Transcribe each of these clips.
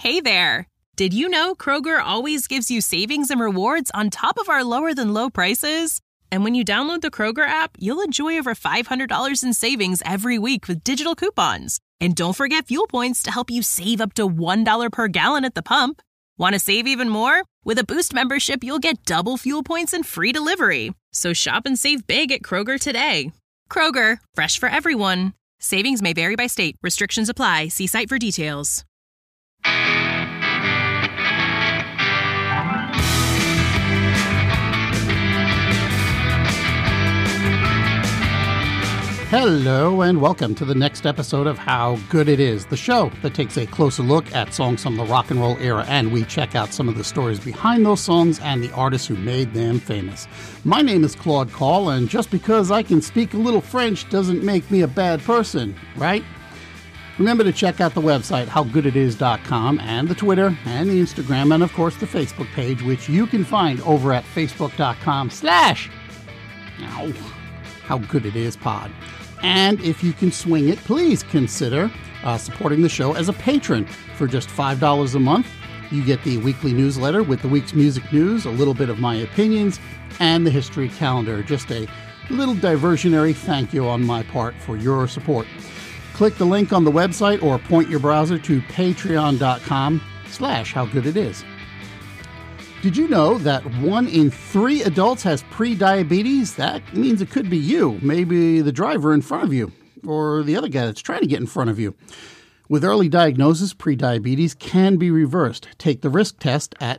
Hey there! Did you know Kroger always gives you savings and rewards on top of our lower-than-low prices? And when you download the Kroger app, you'll enjoy over $500 in savings every week with digital coupons. And don't forget fuel points to help you save up to $1 per gallon at the pump. Want to save even more? With a Boost membership, you'll get double fuel points and free delivery. So shop and save big at Kroger today. Kroger, fresh for everyone. Savings may vary by state. Restrictions apply. See site for details. Hello and welcome to the next episode of How Good It Is, the show that takes a closer look at songs from the rock and roll era, and we check out some of the stories behind those songs and the artists who made them famous. My name is Claude Call, and just because I can speak a little French doesn't make me a bad person, right? Remember to check out the website, howgooditis.com, and the Twitter, and the Instagram, and of course the Facebook page, which you can find over at facebook.com/HowGoodItIsPod. And if you can swing it, please consider supporting the show as a patron. For just $5 a month, you get the weekly newsletter with the week's music news, a little bit of my opinions, and the history calendar. Just a little diversionary thank you on my part for your support. Click the link on the website or point your browser to patreon.com/howgooditis. Did you know that 1 in 3 adults has pre-diabetes? That means it could be you, maybe the driver in front of you, or the other guy that's trying to get in front of you. With early diagnosis, pre-diabetes can be reversed. Take the risk test at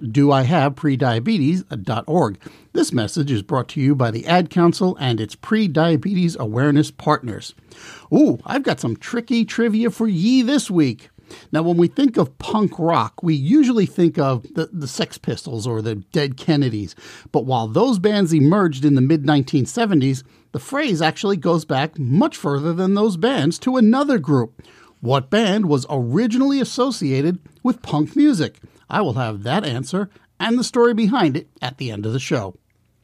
doihaveprediabetes.org. This message is brought to you by the Ad Council and its pre-diabetes awareness partners. Ooh, I've got some tricky trivia for ye this week. Now, when we think of punk rock, we usually think of the Sex Pistols or the Dead Kennedys. But while those bands emerged in the mid-1970s, the phrase actually goes back much further than those bands to another group. What band was originally associated with punk music? I will have that answer and the story behind it at the end of the show.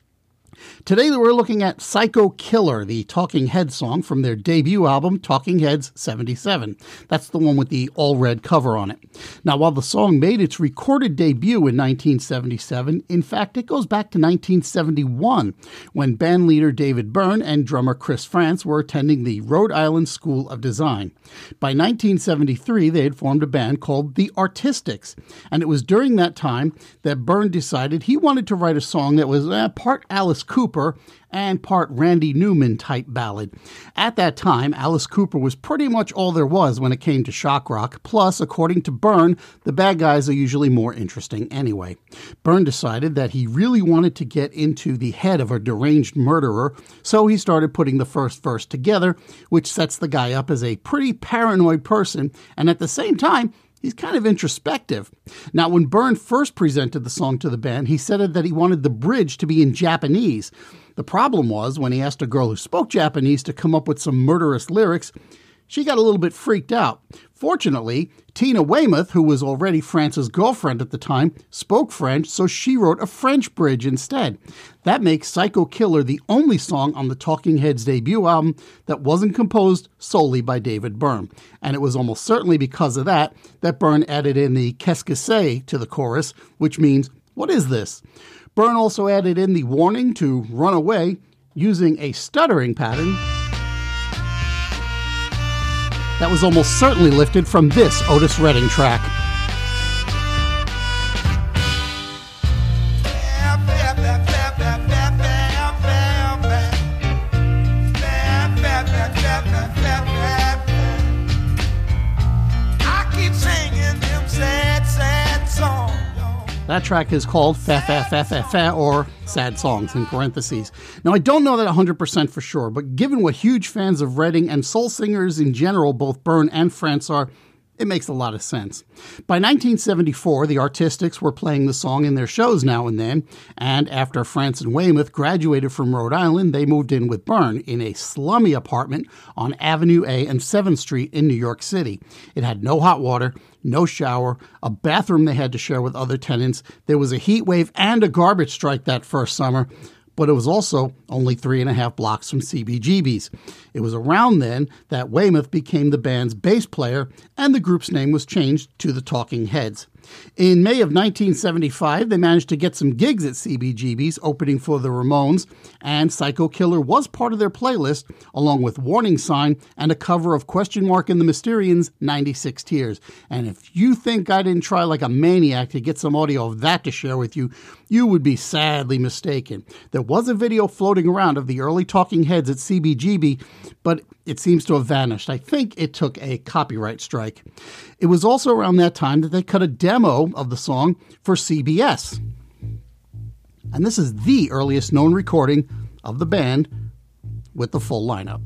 Today we're looking at Psycho Killer, the Talking Heads song from their debut album, Talking Heads 77. That's the one with the all-red cover on it. Now, while the song made its recorded debut in 1977, in fact, it goes back to 1971, when bandleader David Byrne and drummer Chris Frantz were attending the Rhode Island School of Design. By 1973, they had formed a band called The Artistics, and it was during that time that Byrne decided he wanted to write a song that was part Alice Cooper and part Randy Newman type ballad. At that time, Alice Cooper was pretty much all there was when it came to shock rock. Plus, according to Byrne, the bad guys are usually more interesting anyway. Byrne decided that he really wanted to get into the head of a deranged murderer, so he started putting the first verse together, which sets the guy up as a pretty paranoid person, and at the same time, he's kind of introspective. Now, when Byrne first presented the song to the band, he said that he wanted the bridge to be in Japanese. The problem was, when he asked a girl who spoke Japanese to come up with some murderous lyrics, she got a little bit freaked out. Fortunately, Tina Weymouth, who was already France's girlfriend at the time, spoke French, so she wrote a French bridge instead. That makes Psycho Killer the only song on the Talking Heads debut album that wasn't composed solely by David Byrne. And it was almost certainly because of that Byrne added in the Qu'est-ce que c'est to the chorus, which means, what is this? Byrne also added in the warning to run away using a stuttering pattern that was almost certainly lifted from this Otis Redding track. That track is called Fa Fa Fa Fa Fa, or Sad Songs in parentheses. Now, I don't know that 100% for sure, but given what huge fans of Redding and soul singers in general, both Byrne and Frantz are, it makes a lot of sense. By 1974, the Artistics were playing the song in their shows now and then, and after Frantz and Weymouth graduated from Rhode Island, they moved in with Byrne in a slummy apartment on Avenue A and 7th Street in New York City. It had no hot water, no shower, a bathroom they had to share with other tenants. There was a heat wave and a garbage strike that first summer. but it was also only 3.5 blocks from CBGB's. It was around then that Weymouth became the band's bass player, and the group's name was changed to the Talking Heads. In May of 1975, they managed to get some gigs at CBGB's, opening for the Ramones, and Psycho Killer was part of their playlist, along with Warning Sign and a cover of Question Mark and the Mysterians' 96 Tears. And if you think I didn't try like a maniac to get some audio of that to share with you, you would be sadly mistaken. There was a video floating around of the early Talking Heads at CBGB, but it seems to have vanished. I think it took a copyright strike. It was also around that time that they cut a demo of the song for CBS. And this is the earliest known recording of the band with the full lineup.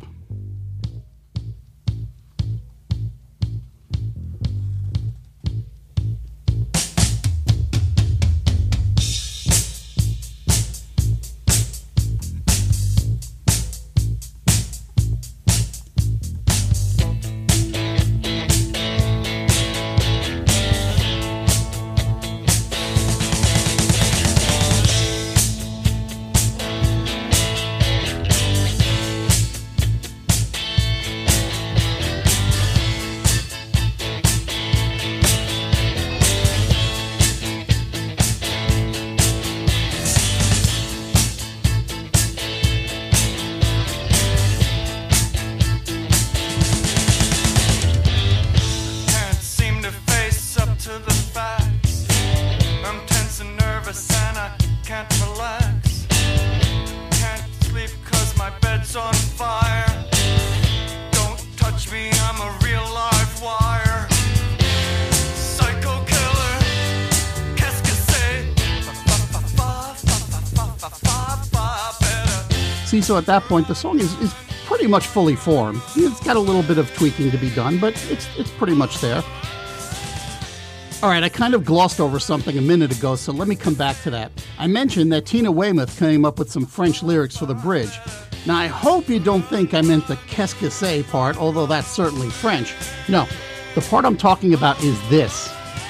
So at that point, the song is pretty much fully formed. It's got a little bit of tweaking to be done, but it's pretty much there. All right, I kind of glossed over something a minute ago, so let me come back to that. I mentioned that Tina Weymouth came up with some French lyrics for the bridge. Now, I hope you don't think I meant the qu'est-ce que c'est part, although that's certainly French. No, the part I'm talking about is this.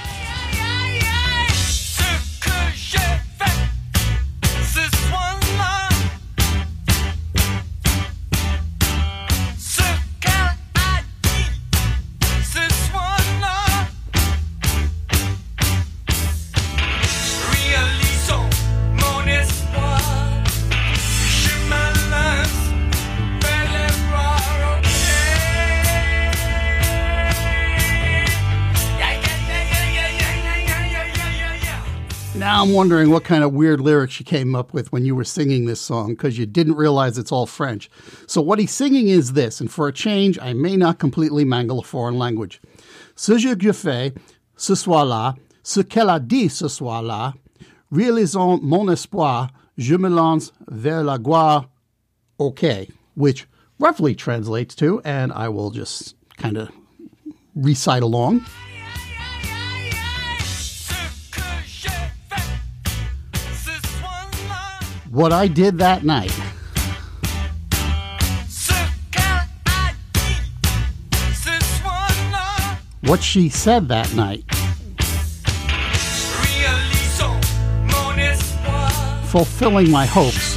Now I'm wondering what kind of weird lyrics you came up with when you were singing this song, because you didn't realize it's all French. So what he's singing is this, and for a change, I may not completely mangle a foreign language. Ce que je fais ce soir-là, ce qu'elle a dit ce soir-là, réalisant mon espoir, je me lance vers la gloire, okay, which roughly translates to, and I will just kind of recite along. What I did that night. What she said that night. Fulfilling my hopes.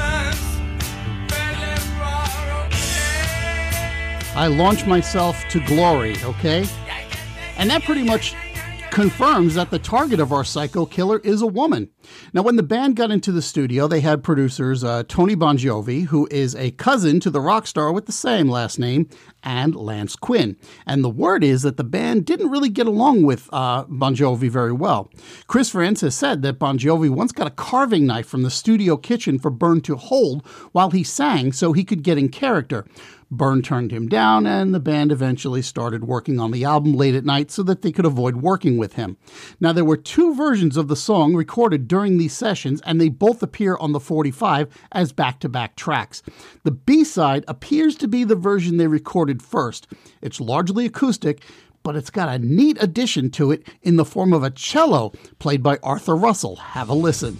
I launch myself to glory, okay? And that pretty much confirms that the target of our Psycho Killer is a woman. Now, when the band got into the studio, they had producers Tony Bongiovi, who is a cousin to the rock star with the same last name, and Lance Quinn. And the word is that the band didn't really get along with Bongiovi very well. Chris Frantz has said that Bongiovi once got a carving knife from the studio kitchen for Byrne to hold while he sang so he could get in character. Byrne turned him down, and the band eventually started working on the album late at night so that they could avoid working with him. Now, there were two versions of the song recorded during these sessions, and they both appear on the 45 as back-to-back tracks. The B-side appears to be the version they recorded first. It's largely acoustic, but it's got a neat addition to it in the form of a cello played by Arthur Russell. Have a listen.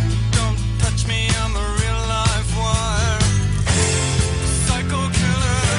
On fire. Don't touch me, I'm a real live wire. Psycho Killer.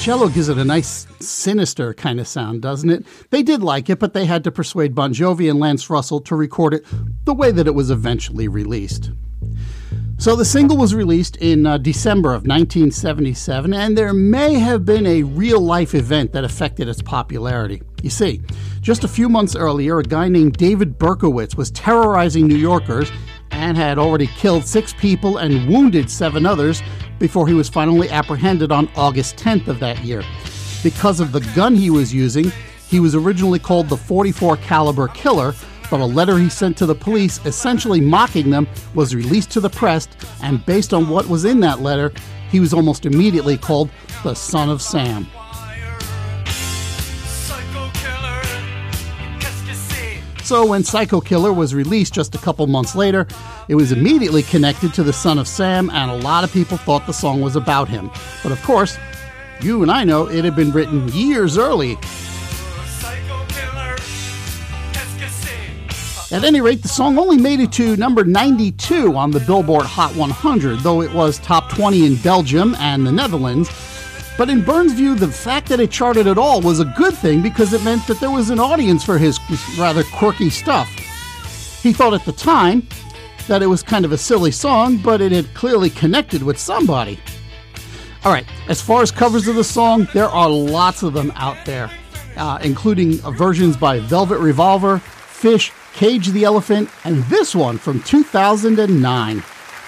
cello gives it a nice, sinister kind of sound, doesn't it? They did like it, but they had to persuade Bon Jovi and Lance Russell to record it the way that it was eventually released. So the single was released in December of 1977, and there may have been a real-life event that affected its popularity. You see, just a few months earlier, a guy named David Berkowitz was terrorizing New Yorkers and had already killed 6 people and wounded 7 others before he was finally apprehended on August 10th of that year. Because of the gun he was using, he was originally called the .44 caliber killer, but a letter he sent to the police essentially mocking them was released to the press, and based on what was in that letter, he was almost immediately called the Son of Sam. So when Psycho Killer was released just a couple months later, it was immediately connected to the Son of Sam, and a lot of people thought the song was about him. But of course, you and I know it had been written years early. At any rate, the song only made it to number 92 on the Billboard Hot 100, though it was top 20 in Belgium and the Netherlands. But in Byrne's view, the fact that it charted at all was a good thing because it meant that there was an audience for his rather quirky stuff. He thought at the time that it was kind of a silly song, but it had clearly connected with somebody. All right, as far as covers of the song, there are lots of them out there, including versions by Velvet Revolver, Fish, Cage the Elephant, and this one from 2009.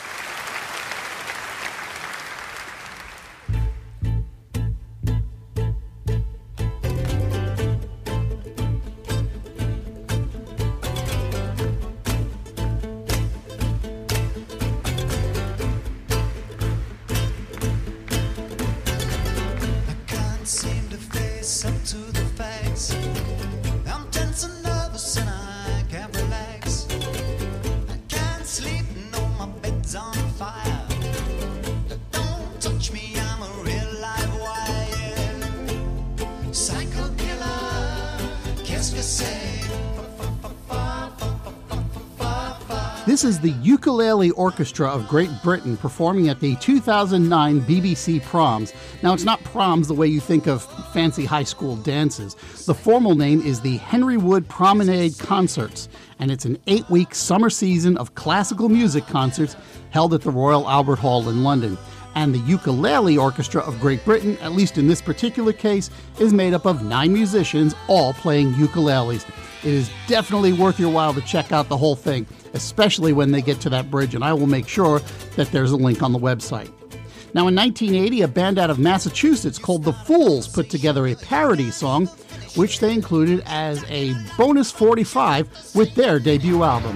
This is the Ukulele Orchestra of Great Britain performing at the 2009 BBC Proms. Now, it's not proms the way you think of fancy high school dances. The formal name is the Henry Wood Promenade Concerts, and it's an 8-week summer season of classical music concerts held at the Royal Albert Hall in London. And the Ukulele Orchestra of Great Britain, at least in this particular case, is made up of 9 musicians, all playing ukuleles. It is definitely worth your while to check out the whole thing, especially when they get to that bridge, and I will make sure that there's a link on the website. Now, in 1980, a band out of Massachusetts called The Fools put together a parody song, which they included as a bonus 45 with their debut album.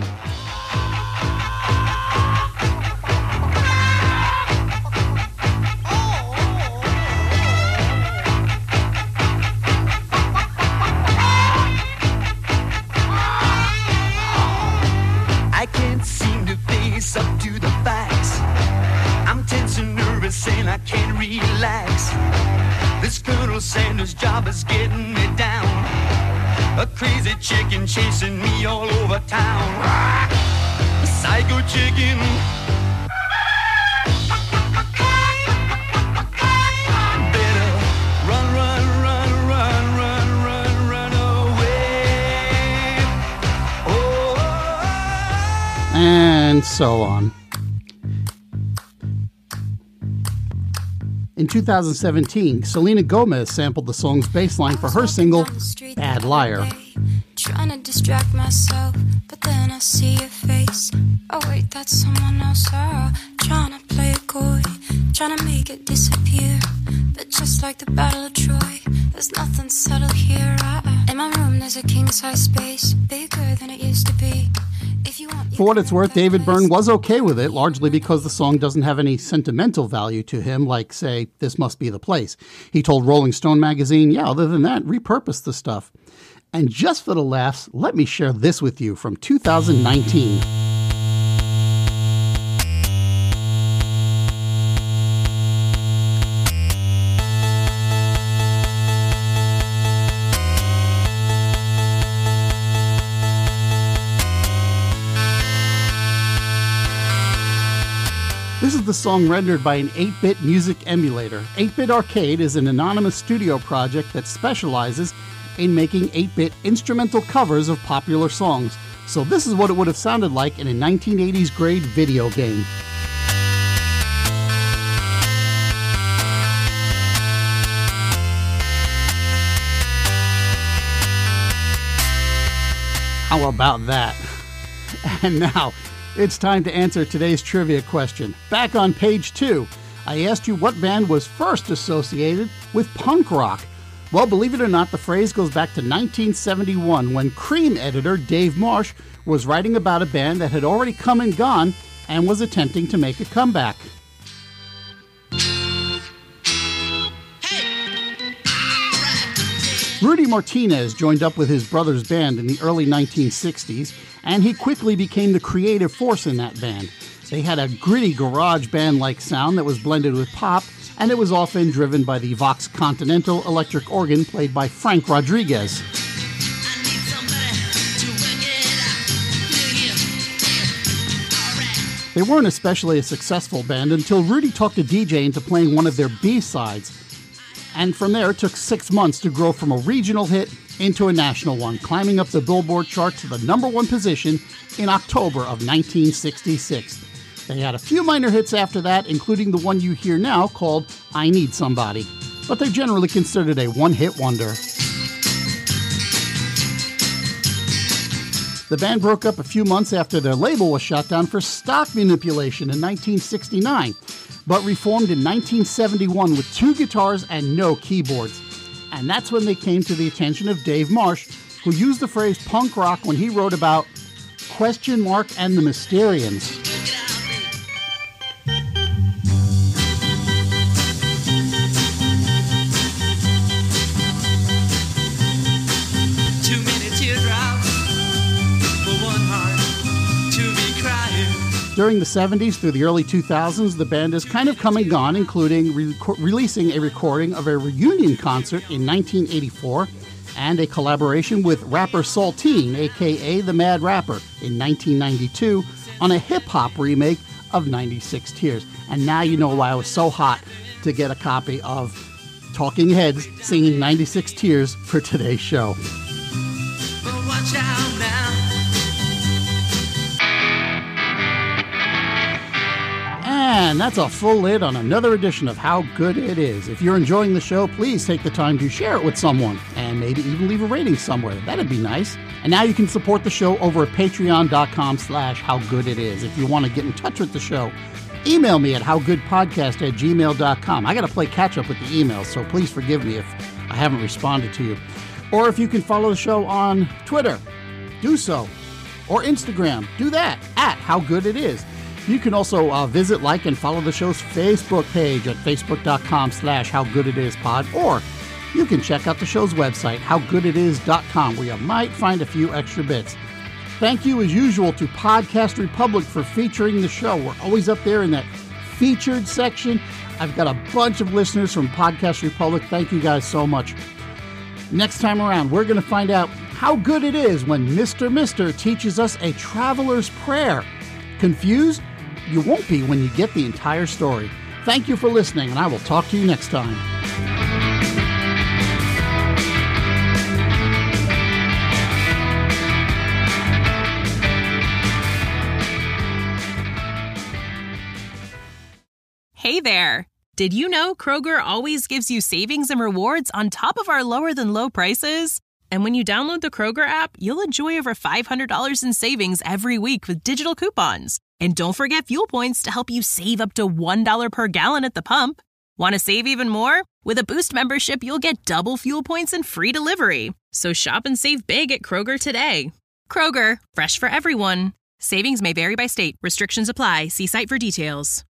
Up to the facts. I'm tense and nervous and I can't relax. This Colonel Sanders job is getting me down. A crazy chicken chasing me all over town. A psycho chicken. Better run, run, run, run, run, run, run away. Oh. And so on. In 2017, Selena Gomez sampled the song's bass line for her single, Bad Liar. Trying to distract myself, but then I see your face. Oh wait, that's someone else. Trying to play it coy, trying to make it disappear. But just like the Battle of Troy, there's nothing subtle here. In my room there's a king-size space, bigger than it used to be. For what it's worth, David Byrne was okay with it, largely because the song doesn't have any sentimental value to him, like, say, This Must Be the Place. He told Rolling Stone magazine, yeah, other than that, repurpose the stuff. And just for the laughs, let me share this with you from 2019. This is is the song rendered by an 8-bit music emulator. 8-Bit Arcade is an anonymous studio project that specializes in making 8-bit instrumental covers of popular songs. So this is what it would have sounded like in a 1980s grade video game. How about that? And now, it's time to answer today's trivia question. Back on page 2, I asked you what band was first associated with punk rock. Well, believe it or not, the phrase goes back to 1971 when Cream editor Dave Marsh was writing about a band that had already come and gone and was attempting to make a comeback. Rudy Martinez joined up with his brother's band in the early 1960s, and he quickly became the creative force in that band. They had a gritty garage band-like sound that was blended with pop, and it was often driven by the Vox Continental electric organ played by Frank Rodriguez. They weren't especially a successful band until Rudy talked a DJ into playing one of their B-sides. And from there, it took 6 months to grow from a regional hit into a national one, climbing up the Billboard chart to the #1 position in October of 1966. They had a few minor hits after that, including the one you hear now called I Need Somebody, but they're generally considered a one-hit wonder. The band broke up a few months after their label was shut down for stock manipulation in 1969, but reformed in 1971 with 2 guitars and no keyboards. And that's when they came to the attention of Dave Marsh, who used the phrase punk rock when he wrote about Question Mark and the Mysterians. During the 70s through the early 2000s, the band has kind of come and gone, including releasing a recording of a reunion concert in 1984 and a collaboration with rapper Saltine, a.k.a. The Mad Rapper, in 1992 on a hip-hop remake of 96 Tears. And now you know why I was so hot to get a copy of Talking Heads singing 96 Tears for today's show. Watch out now. And that's a full lid on another edition of How Good It Is. If you're enjoying the show, please take the time to share it with someone and maybe even leave a rating somewhere. That'd be nice. And now you can support the show over at patreon.com/howgooditis. If you want to get in touch with the show, email me at howgoodpodcast@gmail.com. I got to play catch up with the emails, so please forgive me if I haven't responded to you. Or if you can follow the show on Twitter, do so. Or Instagram, do that at How Good It Is. You can also visit, like, and follow the show's Facebook page at facebook.com/howgooditispod, or you can check out the show's website, howgooditis.com, where you might find a few extra bits. Thank you, as usual, to Podcast Republic for featuring the show. We're always up there in that featured section. I've got a bunch of listeners from Podcast Republic. Thank you guys so much. Next time around, we're going to find out how good it is when Mr. Mister teaches us a traveler's prayer. Confused? You won't be when you get the entire story. Thank you for listening, and I will talk to you next time. Hey there! Did you know Kroger always gives you savings and rewards on top of our lower-than-low prices? And when you download the Kroger app, you'll enjoy over $500 in savings every week with digital coupons. And don't forget fuel points to help you save up to $1 per gallon at the pump. Want to save even more? With a Boost membership, you'll get double fuel points and free delivery. So shop and save big at Kroger today. Kroger, fresh for everyone. Savings may vary by state. Restrictions apply. See site for details.